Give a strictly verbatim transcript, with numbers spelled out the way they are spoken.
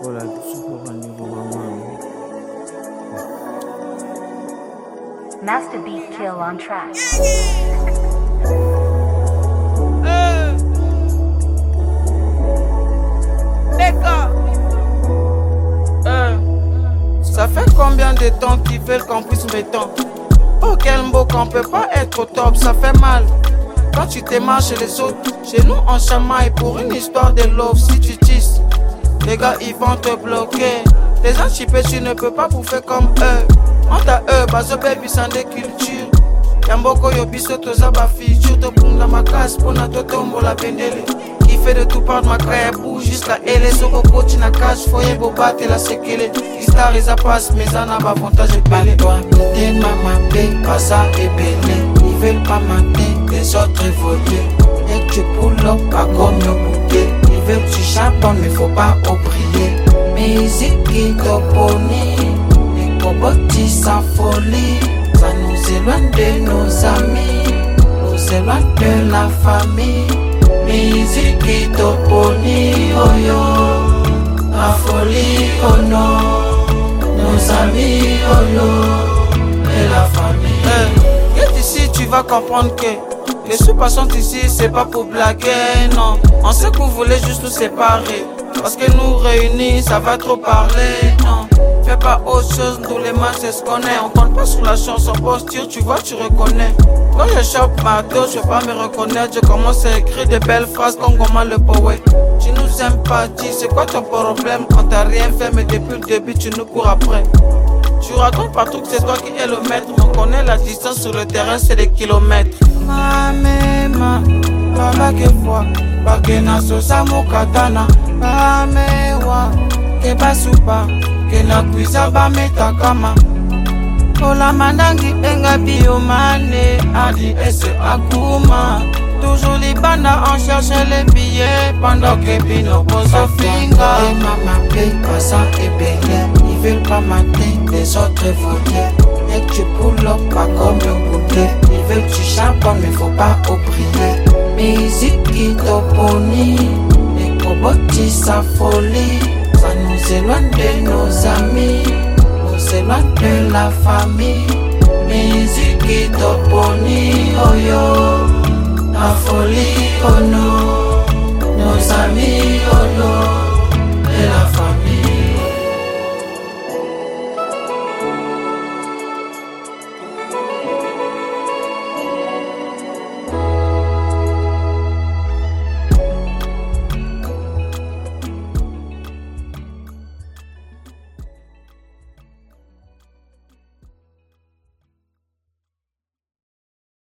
lokola super niveau vraiment. Master Beat Kill on track. Euh. D'accord. Euh. Ça fait combien de temps qu'ils veulent qu'on puisse m'étendre? Oh quel mot qu'on peut pas être au top, ça fait mal. Quand tu te marches chez les autres, chez nous on chamaille pour une histoire de love. Si tu tisses, les gars ils vont te bloquer. Les anticipés tu ne peux pas bouffer comme eux. Honte à eux, bazo baby sans des cultures. Yamboko yo biso toza ba feature. To bunda ma casse pour na to tombo la bendele. Il fait de tout part de ma crème bouge jusqu'à elle. Soko coach na cash foyer boba te la sekele. Star is a passe mais en a avantage et belé. Toi, t'es maman paix, pas ça et belé. Ils veulent pas mater, les autres évoluer. Et tu pull up pas comme le bouquet. Ils veulent que tu charbonnes mais faut pas oublier. Musique qui t'oppone, les cobotis sans folie. Ça nous éloigne de nos amis, nous éloigne de la famille. Musique qui t'oppone, oh yo, la folie, oh non. Nos amis, oh non, et la famille. Hey, viens ici, tu vas comprendre que les sous passants ici, c'est pas pour blaguer, non. On sait que vous voulez juste nous séparer. Parce que nous réunis, ça va trop parler, non. Fais pas autre chose, nous les mains, c'est ce qu'on est. On compte pas sur la chance, on posture, tu vois, tu reconnais. Quand je chope ma dose, je vais pas me reconnaître. Je commence à écrire des belles phrases comme comment le poète. Tu nous aimes pas, dis, c'est quoi ton problème? On t'a rien fait, mais depuis le début, tu nous cours après. Tu racontes partout que c'est toi qui es le maître. On connaît la distance sur le terrain, c'est des kilomètres. Mamema, baba que fois, bake na sosa mokatana. Bamewa, ke basupa, ke na kuisa ba metakama. Ola mandangi enga biomane, adi ese akuma. Toujours les bandas, on cherche les billets pendant que Pino pose sa finga. Et maman paye pas ça et belé. Ils veulent pas mater, les autres évoluer. Et tu pull up pas comme le bouquet. Ils veulent que tu charbonnes mais faut pas oublier. Musique qui t'oppone, les cobotis sa folie. Ça nous éloigne de nos amis, nous éloigne de la famille. Musique qui t'oppone, oh yo, la folie, oh non, nos amis, oh non.